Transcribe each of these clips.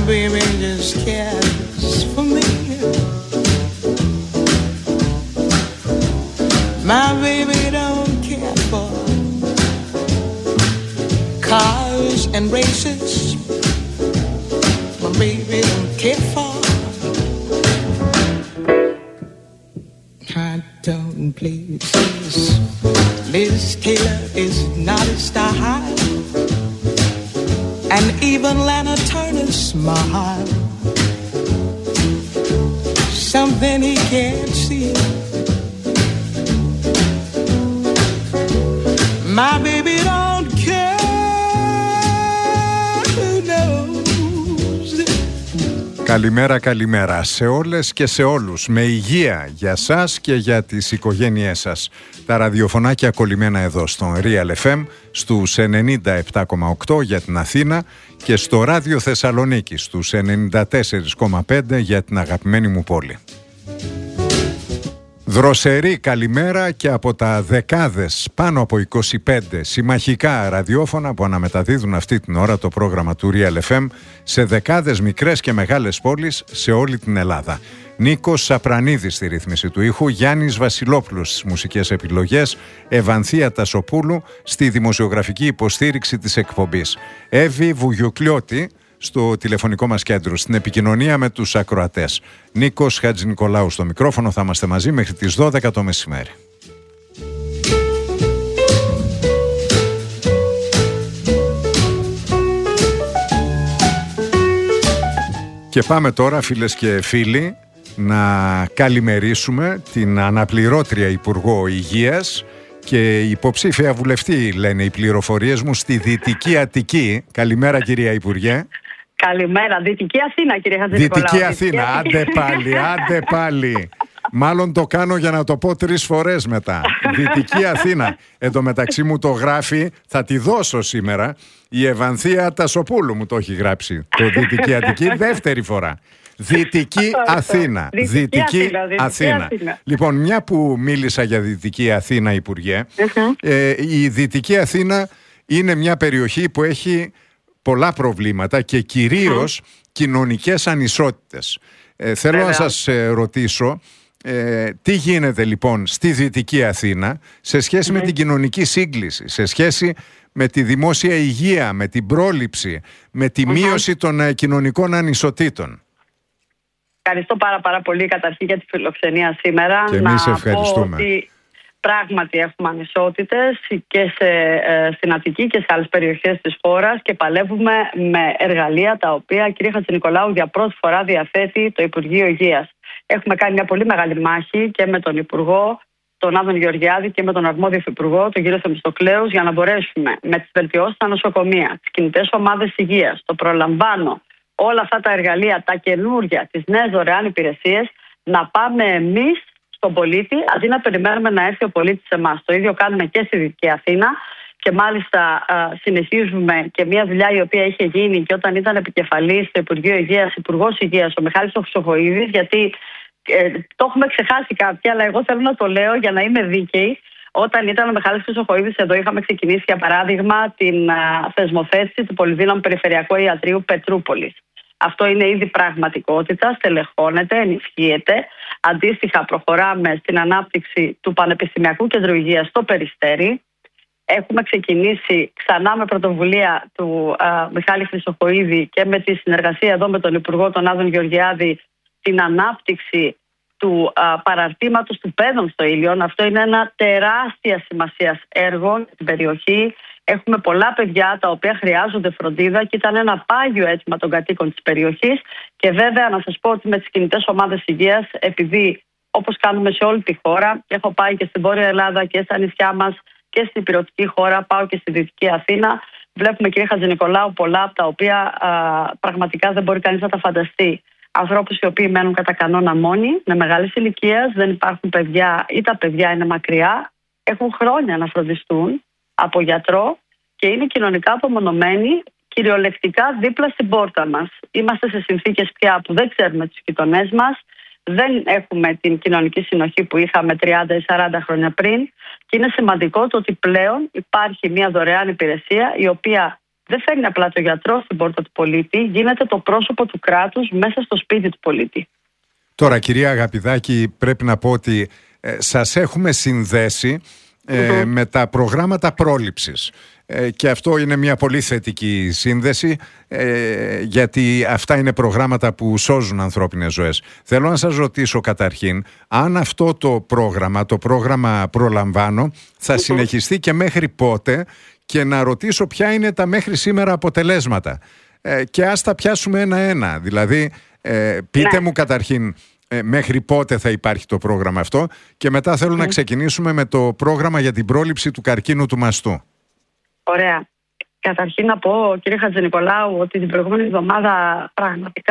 baby just cares for me. My baby don't care for cars and races. My baby don't care for high-tone places. Liz Taylor is not a star, and even Lana Turner smile. Something he can't see. My baby don't care who knows. Καλημέρα, καλημέρα σε όλες και σε όλους. Με υγεία για σας και για τις οικογένειές σας. Τα ραδιοφωνάκια κολλημένα εδώ στον Real FM στους 97,8 για την Αθήνα και στο Ράδιο Θεσσαλονίκη στους 94,5 για την αγαπημένη μου πόλη. Δροσερή καλημέρα και από τα δεκάδες, πάνω από 25 συμμαχικά ραδιόφωνα που αναμεταδίδουν αυτή την ώρα το πρόγραμμα του Real FM σε δεκάδες μικρές και μεγάλες πόλεις σε όλη την Ελλάδα. Νίκος Σαπρανίδης στη ρύθμιση του ήχου, Γιάννης Βασιλόπουλος στις μουσικές επιλογές, Ευανθία Τασοπούλου στη δημοσιογραφική υποστήριξη της εκπομπής, Εύη Βουγιουκλιώτη στο τηλεφωνικό μας κέντρο, στην επικοινωνία με τους ακροατές. Νίκος Χατζηνικολάου στο μικρόφωνο, θα είμαστε μαζί μέχρι τις 12 το μεσημέρι. Και πάμε τώρα, φίλες και φίλοι, να καλημερίσουμε την αναπληρώτρια Υπουργό Υγείας και υποψήφια βουλευτή, λένε οι πληροφορίες μου, στη Δυτική Αττική. Καλημέρα, κυρία Υπουργέ. Καλημέρα. Δυτική Αθήνα, κύριε Χατζηνικολάου. Δυτική Αθήνα. Άντε πάλι. Μάλλον το κάνω για να το πω 3 φορές μετά. Δυτική Αθήνα. Εν τω μεταξύ μου το γράφει, θα τη δώσω σήμερα, η Ευανθία Τασοπούλου μου το έχει γράψει. Το Δυτική Αττική δεύτερη φορά. Δυτική Αθήνα. Δυτική Αθήνα. Λοιπόν, μια που μίλησα για Δυτική Αθήνα, Υπουργέ, η Δυτική Αθήνα είναι μια περιοχή που έχει πολλά προβλήματα και κυρίως κοινωνικές ανισότητες. Θέλω να σας ρωτήσω, τι γίνεται λοιπόν στη Δυτική Αθήνα σε σχέση με την κοινωνική σύγκληση, σε σχέση με τη δημόσια υγεία, με την πρόληψη, με τη μείωση των κοινωνικών ανισοτήτων. Ευχαριστώ πάρα πολύ καταρχήν για τη φιλοξενία σήμερα. Και εμείς ευχαριστούμε. Πω ότι πράγματι έχουμε ανισότητες και στην Αττική και σε άλλες περιοχές της χώρας και παλεύουμε με εργαλεία τα οποία, κύριε Χατζηνικολάου, για πρώτη φορά διαθέτει το Υπουργείο Υγείας. Έχουμε κάνει μια πολύ μεγάλη μάχη και με τον Υπουργό, τον Άδων Γεωργιάδη, και με τον αρμόδιο Υπουργό, τον κύριο Θεμιστοκλέους, για να μπορέσουμε με τις βελτιώσεις στα νοσοκομεία, τις κινητές ομάδες υγείας, το προλαμβάνω, όλα αυτά τα εργαλεία, τα καινούργια, τις νέες δωρεάν υπηρεσίες, να πάμε εμείς στον πολίτη, αντί να περιμένουμε να έρθει ο πολίτης σε εμάς. Το ίδιο κάνουμε και στη Δυτική Αθήνα και μάλιστα συνεχίζουμε και μια δουλειά η οποία είχε γίνει και όταν ήταν επικεφαλής στο Υπουργείο Υγείας, Υπουργός Υγείας, ο Μιχάλης Χρυσοχοΐδης, γιατί το έχουμε ξεχάσει κάποιοι, αλλά εγώ θέλω να το λέω για να είμαι δίκαιη. Όταν ήταν ο Μιχάλης Χρυσοχοΐδης εδώ, είχαμε ξεκινήσει για παράδειγμα την θεσμοθέτηση του Πολυδύναμου Περιφερειακού Ιατρείου Πετρούπολης. Αυτό είναι ήδη πραγματικότητα, στελεχώνεται, ενισχύεται. Αντίστοιχα, προχωράμε στην ανάπτυξη του Πανεπιστημιακού Κέντρου Υγείας στο Περιστέρι. Έχουμε ξεκινήσει ξανά με πρωτοβουλία του Μιχάλη Χρυσοχοΐδη και με τη συνεργασία εδώ με τον Υπουργό, τον Άδων Γεωργιάδη, την ανάπτυξη του παραρτήματος του Πέδων στο Ήλιον. Αυτό είναι ένα τεράστια σημασίας έργο στην περιοχή. Έχουμε πολλά παιδιά τα οποία χρειάζονται φροντίδα και ήταν ένα πάγιο αίτημα των κατοίκων της περιοχής. Και βέβαια να σας πω ότι με τις κινητές ομάδες υγείας, επειδή όπως κάνουμε σε όλη τη χώρα, έχω πάει και στην Βόρεια Ελλάδα και στα νησιά μας και στην υπηρετική χώρα, πάω και στη Δυτική Αθήνα, βλέπουμε, κύριε Χατζηνικολάου, πολλά από τα οποία πραγματικά δεν μπορεί κανείς να τα φανταστεί. Ανθρώπους οι οποίοι μένουν κατά κανόνα μόνοι, με μεγάλης ηλικίας, δεν υπάρχουν παιδιά ή τα παιδιά είναι μακριά, έχουν χρόνια να φροντιστούν από γιατρό και είναι κοινωνικά απομονωμένοι, κυριολεκτικά δίπλα στην πόρτα μας. Είμαστε σε συνθήκες πια που δεν ξέρουμε τους γειτονές μας, δεν έχουμε την κοινωνική συνοχή που είχαμε 30 ή 40 χρόνια πριν και είναι σημαντικό το ότι πλέον υπάρχει μια δωρεάν υπηρεσία η οποία δεν φέρνει απλά το γιατρό στην πόρτα του πολίτη, γίνεται το πρόσωπο του κράτους μέσα στο σπίτι του πολίτη. Τώρα, κυρία Αγαπηδάκη, πρέπει να πω ότι σας έχουμε συνδέσει με τα προγράμματα πρόληψης. Και αυτό είναι μια πολύ θετική σύνδεση, γιατί αυτά είναι προγράμματα που σώζουν ανθρώπινες ζωές. Θέλω να σας ρωτήσω καταρχήν αν αυτό το πρόγραμμα Προλαμβάνω θα συνεχιστεί και μέχρι πότε, και να ρωτήσω ποια είναι τα μέχρι σήμερα αποτελέσματα. Και ας τα πιάσουμε ένα-ένα. Δηλαδή, πείτε μου καταρχήν μέχρι πότε θα υπάρχει το πρόγραμμα αυτό, και μετά θέλω να ξεκινήσουμε με το πρόγραμμα για την πρόληψη του καρκίνου του μαστού. Ωραία. Καταρχήν να πω, κύριε Χατζηνικολάου, ότι την προηγούμενη εβδομάδα πραγματικά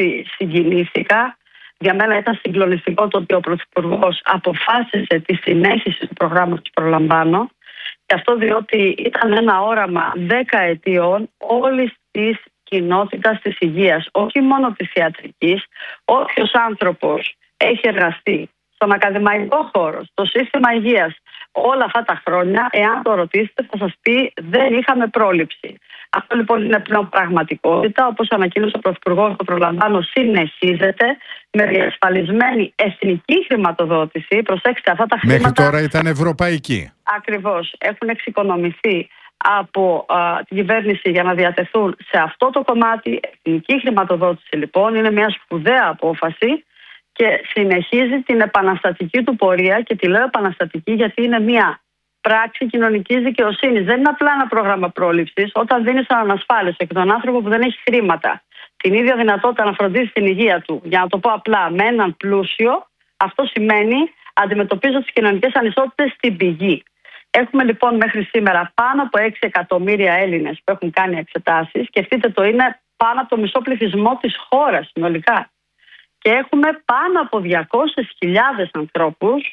συγκινήθηκα. Για μένα ήταν συγκλονιστικό το ότι ο Πρωθυπουργός αποφάσισε τη συνέχιση του προγράμματος Προλαμβάνω. Και αυτό διότι ήταν ένα όραμα 10 ετιών όλης της κοινότητας της υγείας, όχι μόνο της ιατρικής. Όποιος άνθρωπος έχει εργαστεί στον ακαδημαϊκό χώρο, στο σύστημα υγείας όλα αυτά τα χρόνια, εάν το ρωτήσετε θα σας πει δεν είχαμε πρόληψη. Αυτό λοιπόν είναι πλέον πραγματικότητα. Όπως ανακοίνωσε ο Πρωθυπουργός, το Προλαμβάνω συνεχίζεται με διασφαλισμένη εθνική χρηματοδότηση. Προσέξτε, αυτά τα χρήματα μέχρι τώρα ήταν ευρωπαϊκή. Ακριβώς. Έχουν εξοικονομηθεί από την κυβέρνηση για να διατεθούν σε αυτό το κομμάτι. Εθνική χρηματοδότηση λοιπόν είναι μια σπουδαία απόφαση και συνεχίζει την επαναστατική του πορεία, και τη λέω επαναστατική γιατί είναι μια πράξη κοινωνικής δικαιοσύνης. Δεν είναι απλά ένα πρόγραμμα πρόληψης. Όταν δίνεις έναν ανασφάλιστο και τον άνθρωπο που δεν έχει χρήματα την ίδια δυνατότητα να φροντίσει την υγεία του, για να το πω απλά, με έναν πλούσιο, αυτό σημαίνει αντιμετωπίζω τις κοινωνικές ανισότητες στην πηγή. Έχουμε λοιπόν μέχρι σήμερα πάνω από 6 εκατομμύρια Έλληνες που έχουν κάνει εξετάσεις. Σκεφτείτε, το είναι πάνω από το μισό πληθυσμό της χώρας συνολικά. Και έχουμε πάνω από 200.000 ανθρώπους,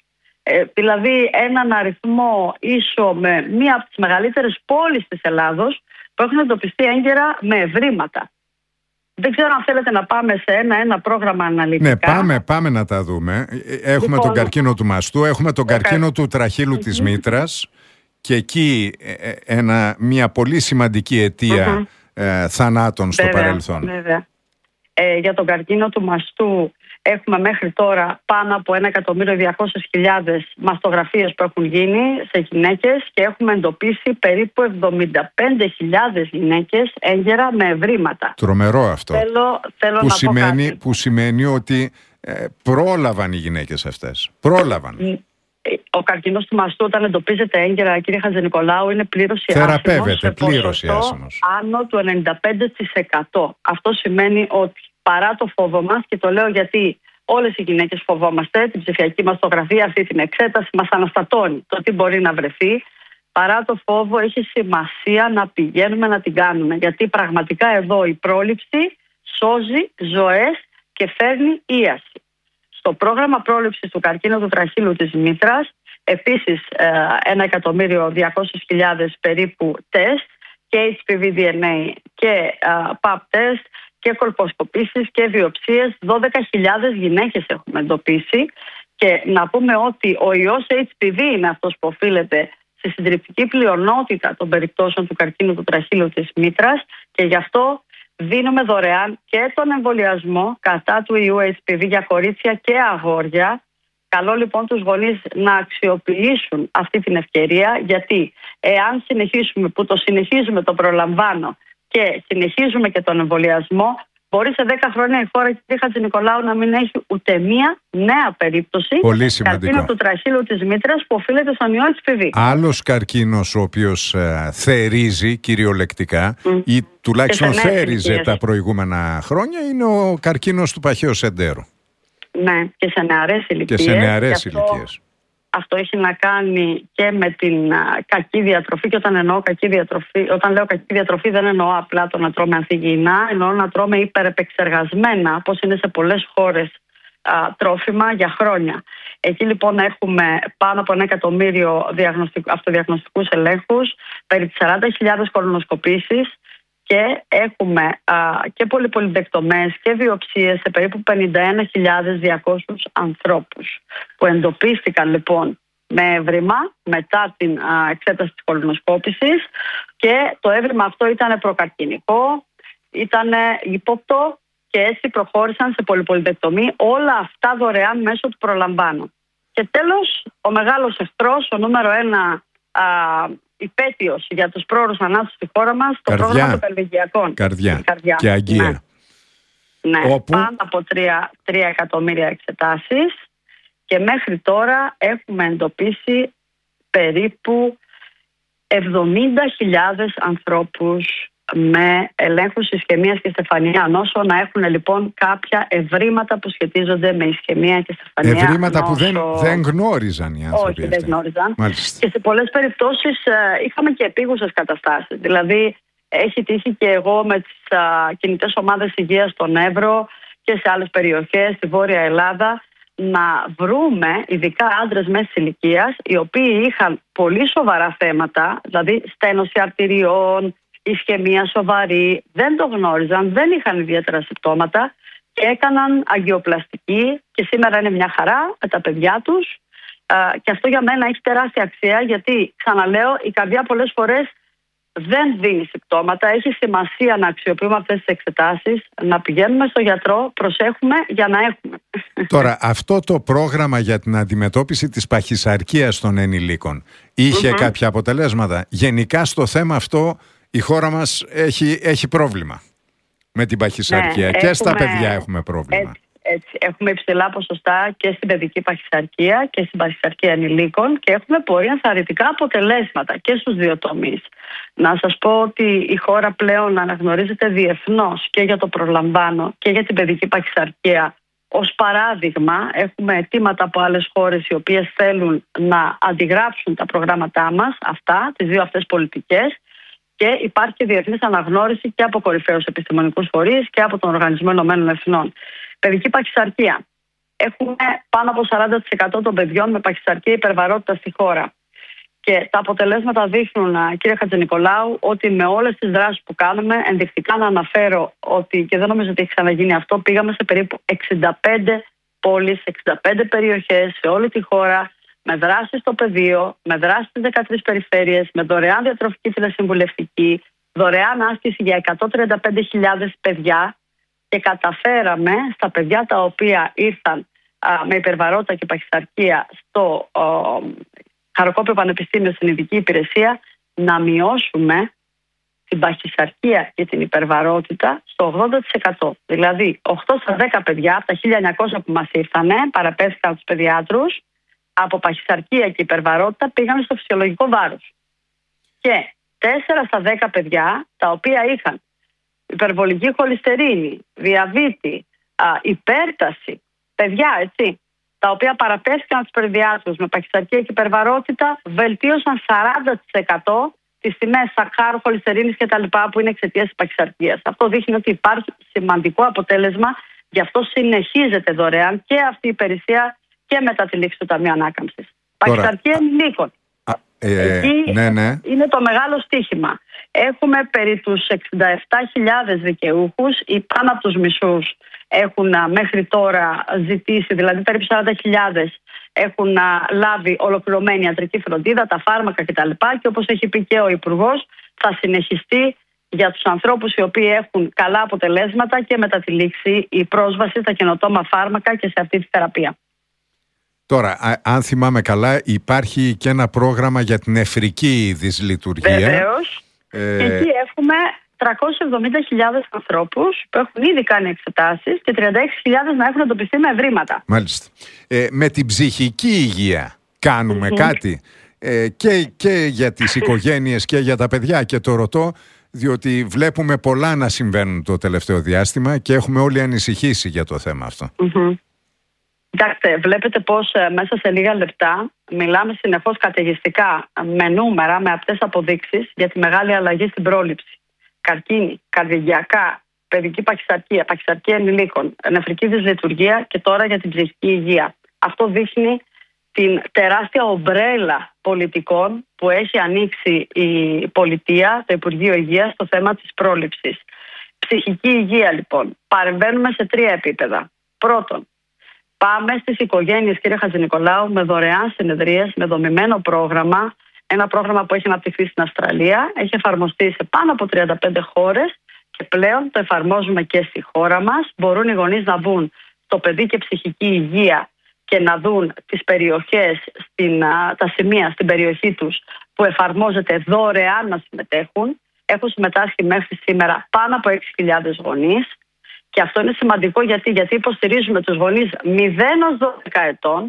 δηλαδή έναν αριθμό ίσο με μία από τις μεγαλύτερες πόλεις της Ελλάδος, που έχουν εντοπιστεί έγκαιρα με ευρήματα. Δεν ξέρω αν θέλετε να πάμε σε ένα πρόγραμμα αναλυτικά. Ναι, πάμε να τα δούμε. Έχουμε λοιπόν τον καρκίνο του μαστού, έχουμε τον καρκίνο του τραχύλου της μήτρας, και εκεί μια πολύ σημαντική αιτία θανάτων στο παρελθόν. Βέβαια. Για τον καρκίνο του μαστού έχουμε μέχρι τώρα πάνω από 1.200.000 μαστογραφίες που έχουν γίνει σε γυναίκες, και έχουμε εντοπίσει περίπου 75.000 γυναίκες έγκαιρα με ευρήματα. Τρομερό αυτό. Θέλω που, να σημαίνει, πω κάτι. που σημαίνει ότι πρόλαβαν οι γυναίκες αυτές. Πρόλαβαν. Ο καρκίνος του μαστού, όταν εντοπίζεται έγκαιρα, κύριε Χατζηνικολάου, είναι πλήρως ιάσιμος. Θεραπεύεται πλήρως ιάσιμος. Άνω του 95%. Αυτό σημαίνει ότι παρά το φόβο μας, και το λέω γιατί όλες οι γυναίκες φοβόμαστε την ψηφιακή μαστογραφία, αυτή την εξέταση μας αναστατώνει το τι μπορεί να βρεθεί. Παρά το φόβο έχει σημασία να πηγαίνουμε να την κάνουμε, γιατί πραγματικά εδώ η πρόληψη σώζει ζωές και φέρνει ίαση. Στο πρόγραμμα πρόληψης του καρκίνου του τραχύλου της μήτρας, επίσης 1.200.000 περίπου τεστ, και HPV-DNA και PAP τεστ και κολποσκοπήσεις και βιοψίες. 12.000 γυναίκες έχουμε εντοπίσει, και να πούμε ότι ο ιός HPV είναι αυτός που οφείλεται στη συντριπτική πλειονότητα των περιπτώσεων του καρκίνου του τραχύλου της μήτρας, και γι' αυτό δίνουμε δωρεάν και τον εμβολιασμό κατά του ιού HPV για κορίτσια και αγόρια. Καλό λοιπόν τους γονείς να αξιοποιήσουν αυτή την ευκαιρία, γιατί εάν συνεχίσουμε, που το συνεχίζουμε το Προλαμβάνω και συνεχίζουμε και τον εμβολιασμό, μπορεί σε 10 χρόνια η χώρα, κύριε Χατζηνικολάου, να μην έχει ούτε μία νέα περίπτωση καρκίνου του τραχύλου της μήτρας που οφείλεται στον ιό HPV. Άλλος καρκίνος ο οποίος θερίζει κυριολεκτικά, ή τουλάχιστον θέριζε τα προηγούμενα χρόνια, είναι ο καρκίνος του παχαίου σεντέρου. Ναι, και σε νεαρές ηλικίες. Αυτό έχει να κάνει και με την κακή διατροφή, και όταν λέω κακή διατροφή δεν εννοώ απλά το να τρώμε ανθυγιεινά, εννοώ να τρώμε υπερεπεξεργασμένα, όπως είναι σε πολλές χώρες, τρόφιμα για χρόνια. Εκεί λοιπόν έχουμε πάνω από 1 εκατομμύριο αυτοδιαγνωστικούς ελέγχους, περί 40.000 κολονοσκοπήσεις, και έχουμε και πολυπολυδεκτομές και βιοψίες σε περίπου 51.200 ανθρώπους που εντοπίστηκαν λοιπόν με έβριμα μετά την εξέταση της κολονοσκόπησης, και το έβριμα αυτό ήταν προκαρκινικό, ήταν ύποπτο και έτσι προχώρησαν σε πολυπολιδεκτομή, όλα αυτά δωρεάν μέσω του προλαμβάνου. Και τέλος, ο μεγάλος εχθρός, ο νούμερο 1 υπέτειος για τους πρόωρους θανάτους στη χώρα μας, το πρόγραμμα των περβυγειακών. Καρδιά και αγκία. Ναι, πάνω από 3 εκατομμύρια εξετάσεις, και μέχρι τώρα έχουμε εντοπίσει περίπου 70.000 ανθρώπους με ελέγχους ισχαιμίας και στεφανία νόσο, να έχουν λοιπόν κάποια ευρήματα που σχετίζονται με ισχαιμία και στεφανία ευρήματα νόσο. που δεν γνώριζαν οι άνθρωποι. Όχι, δεν γνώριζαν. Μάλιστα. Και σε πολλές περιπτώσεις είχαμε και επίγουσες καταστάσεις. Δηλαδή, έχει τύχει και εγώ με τις κινητές ομάδες υγείας στον Εύρο και σε άλλες περιοχές, στη Βόρεια Ελλάδα, να βρούμε ειδικά άντρες μέσης ηλικίας, οι οποίοι είχαν πολύ σοβαρά θέματα, δηλαδή στένωση αρτηριών, ισχαιμία σοβαρή, δεν το γνώριζαν, δεν είχαν ιδιαίτερα συμπτώματα και έκαναν αγκιοπλαστική, και σήμερα είναι μια χαρά με τα παιδιά τους, και αυτό για μένα έχει τεράστια αξία, γιατί ξαναλέω, η καρδιά πολλές φορές δεν δίνει συμπτώματα. Έχει σημασία να αξιοποιούμε αυτές τις εξετάσεις, να πηγαίνουμε στο γιατρό, προσέχουμε για να έχουμε. Τώρα, αυτό το πρόγραμμα για την αντιμετώπιση της παχυσαρκίας των ενηλίκων είχε κάποια αποτελέσματα? Γενικά στο θέμα αυτό η χώρα μας έχει πρόβλημα με την παχυσαρκία, και στα παιδιά έχουμε πρόβλημα. Έτσι, έχουμε υψηλά ποσοστά και στην παιδική παχυσαρκία και στην παχυσαρκία ενηλίκων, και έχουμε πολύ ενθαρρυντικά αποτελέσματα και στους δύο τομείς. Να σας πω ότι η χώρα πλέον αναγνωρίζεται διεθνώς και για το προλαμβάνω και για την παιδική παχυσαρκία. Ως παράδειγμα, έχουμε αιτήματα από άλλες χώρες οι οποίες θέλουν να αντιγράψουν τα προγράμματά μας, τις δύο αυτές πολιτικές, και υπάρχει και διεθνής αναγνώριση και από κορυφαίους επιστημονικούς φορείς και από τον Οργανισμό Ηνωμένων Εθνών. Παιδική παχυσαρκία. Έχουμε πάνω από 40% των παιδιών με παχυσαρκία υπερβαρότητα στη χώρα. Και τα αποτελέσματα δείχνουν, κύριε Χατζηνικολάου, ότι με όλες τις δράσεις που κάνουμε, ενδεικτικά να αναφέρω ότι, και δεν νομίζω ότι έχει ξαναγίνει αυτό, πήγαμε σε περίπου 65 πόλεις, 65 περιοχές σε όλη τη χώρα, με δράσεις στο πεδίο, με δράσεις στις 13 περιφέρειες, με δωρεάν διατροφική τηλεσυμβουλευτική, δωρεάν άσκηση για 135.000 παιδιά, και καταφέραμε στα παιδιά τα οποία ήρθαν με υπερβαρότητα και παχυσαρκία στο Χαροκόπιο Πανεπιστήμιο στην ειδική υπηρεσία να μειώσουμε την παχυσαρκία και την υπερβαρότητα στο 80%. Δηλαδή 8 στα 10 παιδιά από τα 1.900 που μας ήρθανε, παραπέμφθηκαν τους παιδιάτρους, από παχυσαρκία και υπερβαρότητα πήγαν στο φυσιολογικό βάρος. Και 4 στα 10 παιδιά τα οποία είχαν υπερβολική χολυστερίνη, διαβήτη, υπέρταση, παιδιά, έτσι, τα οποία παραπέμφθηκαν στους παιδιάτρους με παχυσαρκία και υπερβαρότητα, βελτίωσαν 40% τις τιμές σακχάρου, χολυστερίνης κτλ. Που είναι εξαιτίας της παχυσαρκίας. Αυτό δείχνει ότι υπάρχει σημαντικό αποτέλεσμα, γι' αυτό συνεχίζεται δωρεάν και αυτή η υπηρεσία και μετά τη λήξη του Ταμείου Ανάκαμψης. Παχυσαρκία ενηλίκων. Εκεί είναι το μεγάλο στοίχημα. Έχουμε περί τους 67.000 δικαιούχους, ή πάνω από τους μισούς έχουν μέχρι τώρα ζητήσει, δηλαδή περίπου 40.000 έχουν λάβει ολοκληρωμένη ιατρική φροντίδα, τα φάρμακα κτλ. Και όπως έχει πει και ο Υπουργός, θα συνεχιστεί για τους ανθρώπους οι οποίοι έχουν καλά αποτελέσματα και μετά τη λήξη η πρόσβαση στα καινοτόμα φάρμακα και σε αυτή τη θεραπεία. Τώρα, αν θυμάμαι καλά, υπάρχει και ένα πρόγραμμα για την νεφρική δυσλειτουργία. Βεβαίως. Και εκεί έχουμε 370.000 ανθρώπους που έχουν ήδη κάνει εξετάσεις και 36.000 να έχουν εντοπιστεί με ευρήματα. Μάλιστα. Με την ψυχική υγεία κάνουμε κάτι και για τις οικογένειες και για τα παιδιά, και το ρωτώ διότι βλέπουμε πολλά να συμβαίνουν το τελευταίο διάστημα και έχουμε όλοι ανησυχήσει για το θέμα αυτό. Κοιτάξτε, βλέπετε πως μέσα σε λίγα λεπτά μιλάμε συνεχώς καταιγιστικά με νούμερα, με απτές αποδείξεις για τη μεγάλη αλλαγή στην πρόληψη. Καρκίνη, καρδιαγιακά, παιδική παχυσαρκία, παχυσαρκία ενηλίκων, νεφρική δυσλειτουργία και τώρα για την ψυχική υγεία. Αυτό δείχνει την τεράστια ομπρέλα πολιτικών που έχει ανοίξει η πολιτεία, το Υπουργείο Υγείας, στο θέμα της πρόληψης. Ψυχική υγεία, λοιπόν, παρεμβαίνουμε σε 3 επίπεδα. Πρώτον, Πάμε στις οικογένειες, κύριε Χατζηνικολάου, με δωρεάν συνεδρίες, με δομημένο πρόγραμμα. Ένα πρόγραμμα που έχει αναπτυχθεί στην Αυστραλία, έχει εφαρμοστεί σε πάνω από 35 χώρες και πλέον το εφαρμόζουμε και στη χώρα μας. Μπορούν οι γονείς να μπουν στο παιδί και ψυχική υγεία και να δουν τις περιοχές, τα σημεία στην περιοχή τους που εφαρμόζεται δωρεάν να συμμετέχουν. Έχουν συμμετάσχει μέχρι σήμερα πάνω από 6.000 γονείς. Και αυτό είναι σημαντικό γιατί υποστηρίζουμε τους γονείς 0-12 ετών.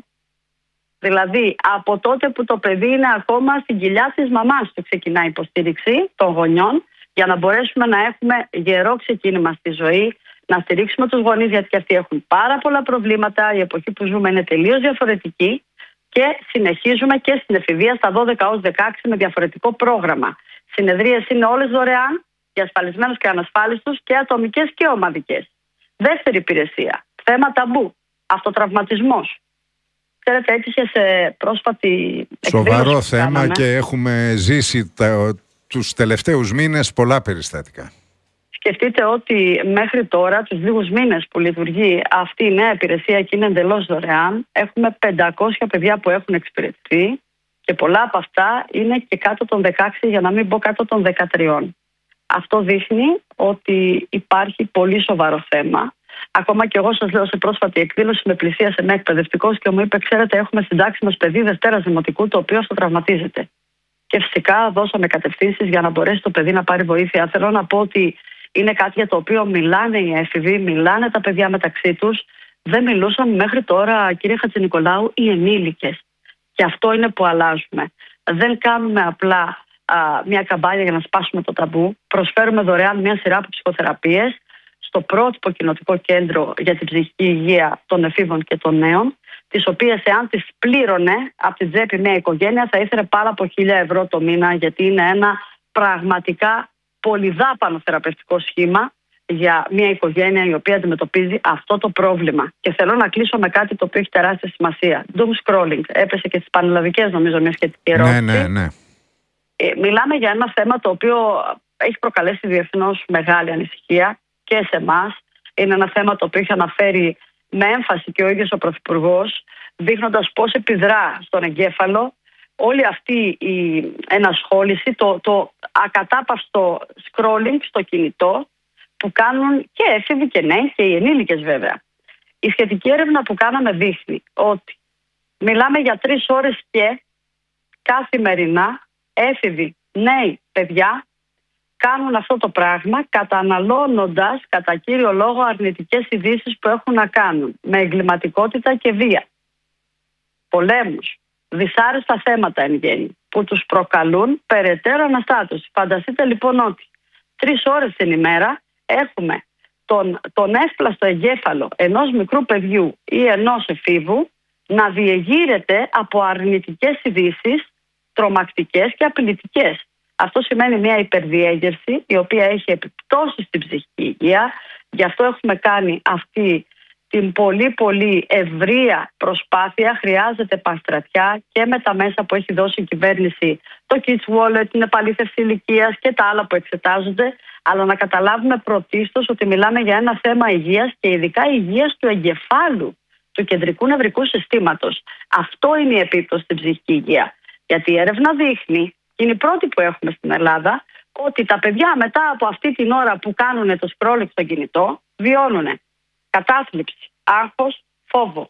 Δηλαδή από τότε που το παιδί είναι ακόμα στην κοιλιά της μαμάς του ξεκινάει η υποστήριξη των γονιών, για να μπορέσουμε να έχουμε γερό ξεκίνημα στη ζωή, να στηρίξουμε τους γονείς, γιατί και αυτοί έχουν πάρα πολλά προβλήματα. Η εποχή που ζούμε είναι τελείως διαφορετική και συνεχίζουμε και στην εφηβεία στα 12-16 με διαφορετικό πρόγραμμα. Συνεδρίες είναι όλες δωρεάν για ασφαλισμένους και ανασφάλιστους και ατομικές και ομαδικές. Δεύτερη υπηρεσία, θέμα ταμπού, αυτοτραυματισμός. Ξέρετε, έτυχε σε πρόσφατη σοβαρό θέμα και έχουμε ζήσει τους τελευταίους μήνες πολλά περιστατικά. Σκεφτείτε ότι μέχρι τώρα, τους λίγους μήνες που λειτουργεί αυτή η νέα υπηρεσία και είναι εντελώς δωρεάν, έχουμε 500 παιδιά που έχουν εξυπηρετηθεί και πολλά από αυτά είναι και κάτω των 16, για να μην πω κάτω των 13. Αυτό δείχνει ότι υπάρχει πολύ σοβαρό θέμα. Ακόμα και εγώ σας λέω, σε πρόσφατη εκδήλωση με πλησίασε ένα εκπαιδευτικός και μου είπε: ξέρετε, έχουμε στην τάξη μας παιδί Δευτέρας Δημοτικού το οποίο αυτοτραυματίζεται. Και φυσικά δώσαμε κατευθύνσεις για να μπορέσει το παιδί να πάρει βοήθεια. Θέλω να πω ότι είναι κάτι για το οποίο μιλάνε οι έφηβοι, μιλάνε τα παιδιά μεταξύ τους. Δεν μιλούσαν μέχρι τώρα, κύριε Χατζηνικολάου, οι ενήλικες. Και αυτό είναι που αλλάζουμε. Δεν κάνουμε απλά μια καμπάνια για να σπάσουμε το ταμπού. Προσφέρουμε δωρεάν μια σειρά από ψυχοθεραπείες στο πρότυπο κοινοτικό κέντρο για την ψυχική υγεία των εφήβων και των νέων, τις οποίες εάν τις πλήρωνε από την τσέπη μια οικογένεια θα ήθελε πάνω από 1.000 ευρώ το μήνα, γιατί είναι ένα πραγματικά πολυδάπανο θεραπευτικό σχήμα για μια οικογένεια η οποία αντιμετωπίζει αυτό το πρόβλημα. Και θέλω να κλείσω με κάτι το οποίο έχει τεράστια σημασία. Doom scrolling. Έπεσε και στις πανελλαδικές, νομίζω, μια σχετική ερώτηση. Ναι. Μιλάμε για ένα θέμα το οποίο έχει προκαλέσει διεθνώς μεγάλη ανησυχία και σε εμάς. Είναι ένα θέμα το οποίο έχει αναφέρει με έμφαση και ο ίδιος ο Πρωθυπουργός, δείχνοντας πώς επιδρά στον εγκέφαλο όλη αυτή η ενασχόληση, το ακατάπαυστο scrolling στο κινητό που κάνουν και έφηβοι και νέοι και οι ενήλικες βέβαια. Η σχετική έρευνα που κάναμε δείχνει ότι μιλάμε για 3 ώρες και καθημερινά έφηβοι, νέοι, παιδιά κάνουν αυτό το πράγμα καταναλώνοντας κατά κύριο λόγο αρνητικές ειδήσεις που έχουν να κάνουν με εγκληματικότητα και βία. Πολέμους, δυσάρεστα θέματα εν γέννη που τους προκαλούν περαιτέρω αναστάτωση. Φανταστείτε λοιπόν ότι 3 ώρες την ημέρα έχουμε τον εύπλαστο εγκέφαλο ενός μικρού παιδιού ή ενός εφήβου να διεγείρεται από αρνητικές ειδήσεις, τρομακτικές και απειλητικές. Αυτό σημαίνει μια υπερδιέγερση η οποία έχει επιπτώσεις στην ψυχική υγεία. Γι' αυτό έχουμε κάνει αυτή την πολύ ευρεία προσπάθεια. Χρειάζεται πανστρατιά και με τα μέσα που έχει δώσει η κυβέρνηση, το Kids Wallet, την επαλήθευση ηλικίας και τα άλλα που εξετάζονται. Αλλά να καταλάβουμε πρωτίστως ότι μιλάμε για ένα θέμα υγείας και ειδικά υγείας του εγκεφάλου, του κεντρικού νευρικού συστήματος. Αυτό είναι η επίπτωση στην ψυχική υγεία. Γιατί η έρευνα δείχνει, και είναι η πρώτη που έχουμε στην Ελλάδα, ότι τα παιδιά μετά από αυτή την ώρα που κάνουν το scrolling στο κινητό βιώνουν κατάθλιψη, άγχος, φόβο.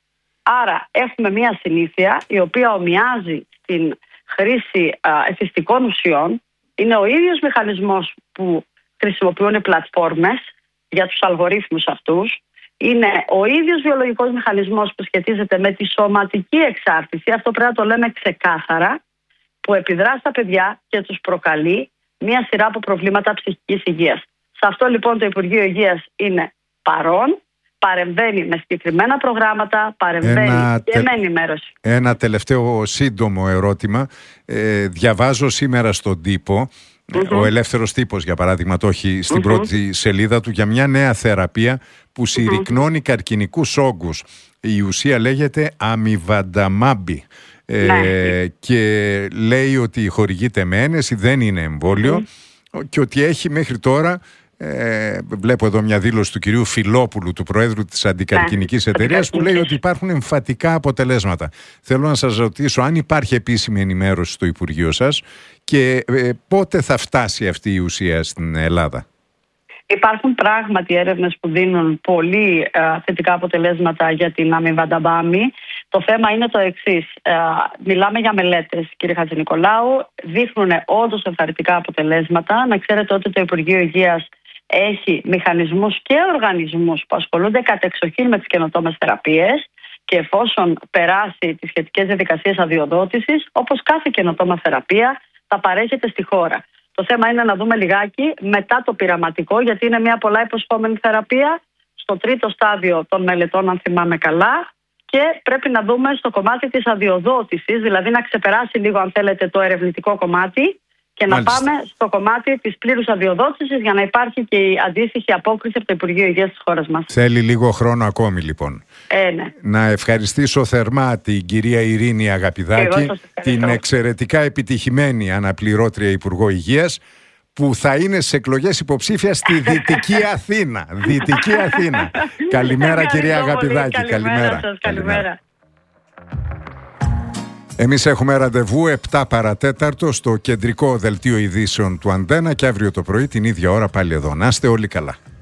Άρα έχουμε μια συνήθεια η οποία ομοιάζει στην χρήση εθιστικών ουσιών. Είναι ο ίδιος μηχανισμός που χρησιμοποιούν οι πλατφόρμες για τους αλγορίθμους αυτούς. Είναι ο ίδιος βιολογικός μηχανισμός που σχετίζεται με τη σωματική εξάρτηση. Αυτό πρέπει να το λέμε ξεκάθαρα, που επιδρά στα παιδιά και τους προκαλεί μια σειρά από προβλήματα ψυχικής υγείας. Σε αυτό λοιπόν το Υπουργείο Υγείας είναι παρόν, παρεμβαίνει με συγκεκριμένα προγράμματα, παρεμβαίνει και με ενημέρωση. Ένα τελευταίο σύντομο ερώτημα. Διαβάζω σήμερα στον τύπο, ο Ελεύθερος Τύπος για παράδειγμα το έχει στην πρώτη σελίδα του, για μια νέα θεραπεία που συρρυκνώνει καρκινικούς όγκους. Η ουσία λέγεται αμιβανταμάμπι. Και λέει ότι χορηγείται με ένεση, δεν είναι εμβόλιο και ότι έχει μέχρι τώρα Βλέπω εδώ μια δήλωση του κυρίου Φιλόπουλου, του Προέδρου της Αντικαρκινικής Εταιρείας, που λέει ότι υπάρχουν εμφατικά αποτελέσματα. Θέλω να σας ρωτήσω αν υπάρχει επίσημη ενημέρωση στο Υπουργείο σας και πότε θα φτάσει αυτή η ουσία στην Ελλάδα. Υπάρχουν πράγματι έρευνες που δίνουν πολύ θετικά αποτελέσματα για την αμιβανταμπάμι. Το θέμα είναι το εξής. Μιλάμε για μελέτες, κύριε Χατζηνικολάου, δείχνουν όντως ενθαρρυντικά αποτελέσματα. Να ξέρετε ότι το Υπουργείο Υγείας έχει μηχανισμούς και οργανισμούς που ασχολούνται κατεξοχήν με τις καινοτόμες θεραπείες και εφόσον περάσει τις σχετικές διαδικασίες αδειοδότησης, όπως κάθε καινοτόμα θεραπεία θα παρέχεται στη χώρα. Το θέμα είναι να δούμε λιγάκι μετά το πειραματικό, γιατί είναι μια πολλά υποσχόμενη θεραπεία, στο 3ο στάδιο των μελετών, αν θυμάμαι καλά, και πρέπει να δούμε στο κομμάτι της αδειοδότησης, δηλαδή να ξεπεράσει λίγο, αν θέλετε, το ερευνητικό κομμάτι και να πάμε στο κομμάτι της πλήρους αδειοδότησης για να υπάρχει και η αντίστοιχη απόκριση από το Υπουργείο Υγείας της χώρας μας. Θέλει λίγο χρόνο ακόμη, λοιπόν. Ναι. Να ευχαριστήσω θερμά την κυρία Ειρήνη Αγαπηδάκη, την εξαιρετικά επιτυχημένη αναπληρώτρια Υπουργό Υγείας, που θα είναι στις εκλογές υποψήφια στη Δυτική Αθήνα. Δυτική Αθήνα. Καλημέρα, κυρία Αγαπηδάκη. Καλημέρα σας, καλημέρα. Εμείς έχουμε ραντεβού 7 παρατέταρτο στο κεντρικό δελτίο ειδήσεων του Αντένα και αύριο το πρωί την ίδια ώρα πάλι εδώ. Να είστε όλοι καλά.